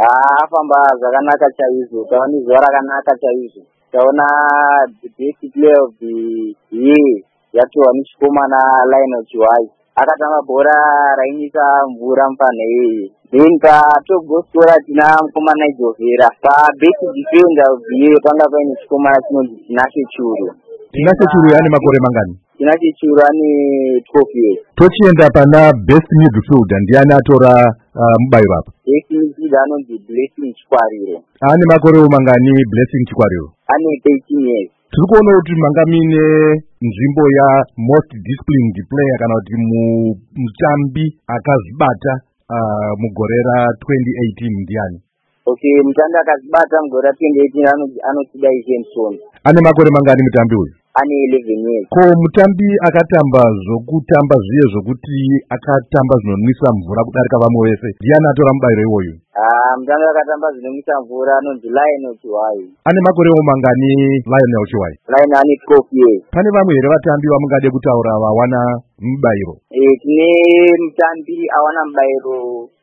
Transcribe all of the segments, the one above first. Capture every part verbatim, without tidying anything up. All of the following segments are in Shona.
afamba zvakanaka chaizvo. Taona ni zuva rakanaka chaizvo. Taona the best player of the year yatorwa muchikomana Lionel Chiwai. Akatamba bhora rainisa mvura mupanhei. Then patop goal scorer tina mukomana Jovera. Pabest defender of the year panga paine chikomana chinonzi Tinashe Churu. Tinashe Churu ane makore mangani? Tinashe Churu ane twelve years. Tochienda pana best midfielder ndiani atora uh, mubayiro apa? Best midfielder anonzi Blessing Chikwariro. Ane makore mangani Blessing Chikwariro? Ane thirteen years. Tiri kuona kuti manga mine nzvimbo ya most disciplined player kana kuti mutambi akazibata uh, mugore ra twenty eighteen ndiani? Okay, mutambi akazibata mugore ra twenty eighteen anotidai Jenson. Ane makore mangani mutambi uyu? Ane eleven years. Ko mutambi akatamba zvokutamba zviye zvokuti akatamba zvinonwisa mvura kudarika vamwe vese ndiani atora mubayiro iwoyu? Ah, mutambi akatamba zvinonwisa mvura anonzi Lionel Chiwai. Ane makore mangani Lionel Chiwai? Lionel ane twelve years. Pane vamwe here vatambi vamungade kutaura vawana mubayiro? Eh, tine mutambi awana mubayiro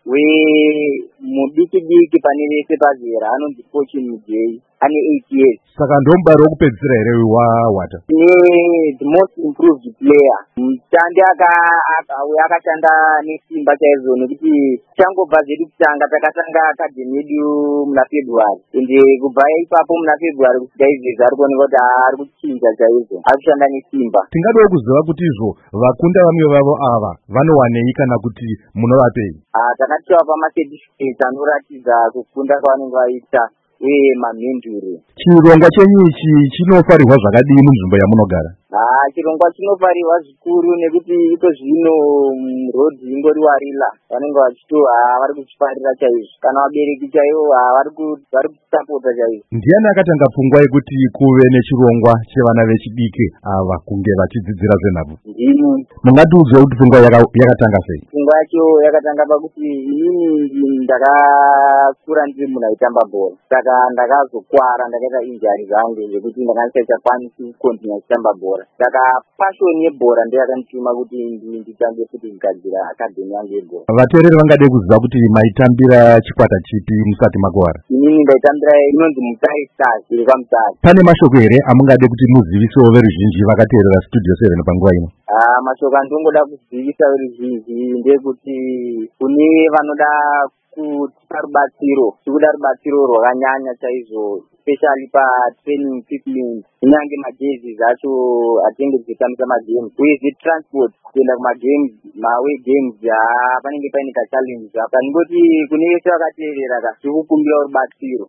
wemudiki-diki pane vese pazera anonzi Fortune Mujei. Ane eight years. Saka ndo mubayiro wokupedzisira here wawata? Tine the most improved player. Mutambi akashanda nesimba chaizvo nekuti tichangobva zvedu kutanga takatanga akadhemi yedu muna February. Ende kubva ipapo muna February kusvika izvezvi ari kuoneka kuti ari kuchinja chaizvo. Ari kushanda nesimba. Tingadewo kuziva kuti izvo vakunda vamwe vavo ava vanowanei kana kuti munovapei? Ah, takatiwa pamacertificates anoratidza kukunda kwavanenge vaita uye mamhenduro. Chirongwa chenyu ichi chinofarirwa zvakadii munzvimbo yamunogara? Ah, chirongwa chinofarirwa zvikuru nekuti iko zvino rodhi ingori warila. Vanenge vachito vari kuchifarira chaizvo. Kana vabereki chaivo vari kusapota chaizvo. Ndiani akatanga pfungwa yekuti kuve nechirongwa chevana vechidiki ava kunge vachidzidzira zvenhabvu? Ndini. Mungatiudze kuti pfungwa yakatanga sei? Pfungwa yacho yakatanga pakuti inini ndakakura ndiri munhu aitamba bhora. Saka ndakazokwara ndakaita injari zangu zvekuti ndakasachakwanisi kukontinua kutamba bhora. Saka passion yebhora ndiyo yakandituma kuti nditange futi kugadzira akadhemi yangu yebhora. Vateereri vangade kuziva kuti maitambira chikwata chipi musati makuwara? Inini ndaitambira inonzi Mutare Stars iri kwaMutare. Pane mashoko here amungade kuti muzivisewo veruzhinji vakateerera studio seven panguva ino? Ah, mashoko andingoda kuzivisa veruzhinji ndeyekuti kune vanoda kutipa rubatsiro, tikuda rubatsiro rwakanyanya chaizvo, especially patraining equipment, kunyange majezi acho atinenge tichitambisa magames, uye transport kuenda kumagames, maaway games panenge paine kachallenge apa. Ndingoti kune vese vakateerera tiri kukumbira rubatsiro.